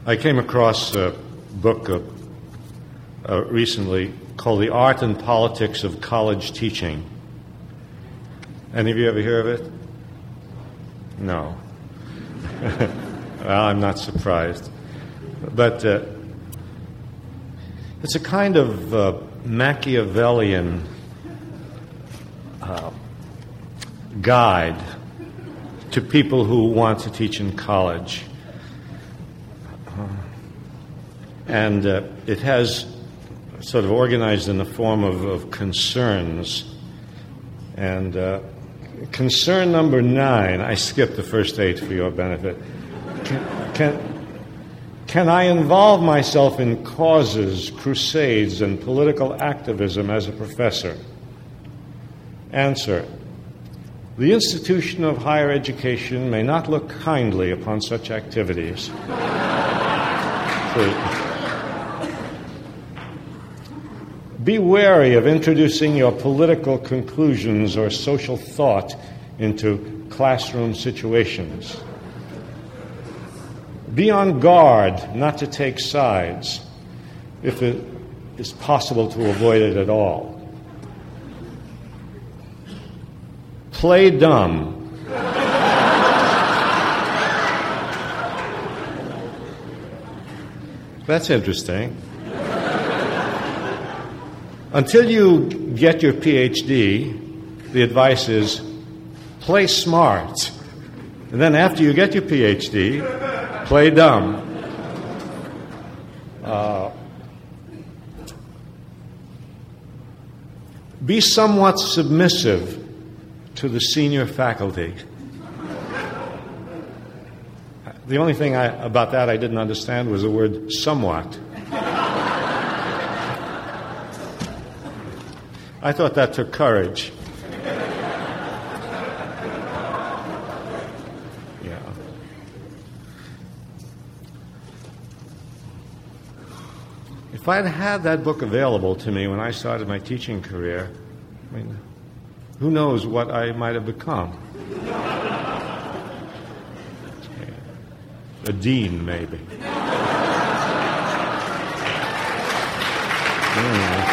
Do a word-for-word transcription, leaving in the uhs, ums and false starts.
I came across a book uh, uh, recently called The Art and Politics of College Teaching. Any of you ever hear of it? No. Well, I'm not surprised. But uh, it's a kind of uh, Machiavellian uh, guide to people who want to teach in college. Uh, and uh, it has sort of organized in the form of, of concerns. And uh, concern number nine, I skipped the first eight for your benefit. Can, can, can I involve myself in causes, crusades, and political activism as a professor? Answer. The institution of higher education may not look kindly upon such activities. Be wary of introducing your political conclusions or social thought into classroom situations. Be on guard not to take sides if it is possible to avoid it at all. Play dumb. That's interesting. Until you get your P H D, the advice is play smart. And then after you get your P H D, play dumb. Uh, be somewhat submissive to the senior faculty. The only thing I, about that I didn't understand was the word somewhat. I thought that took courage. Yeah. If I'd had that book available to me when I started my teaching career, I mean, who knows what I might have become? A dean, maybe. Mm.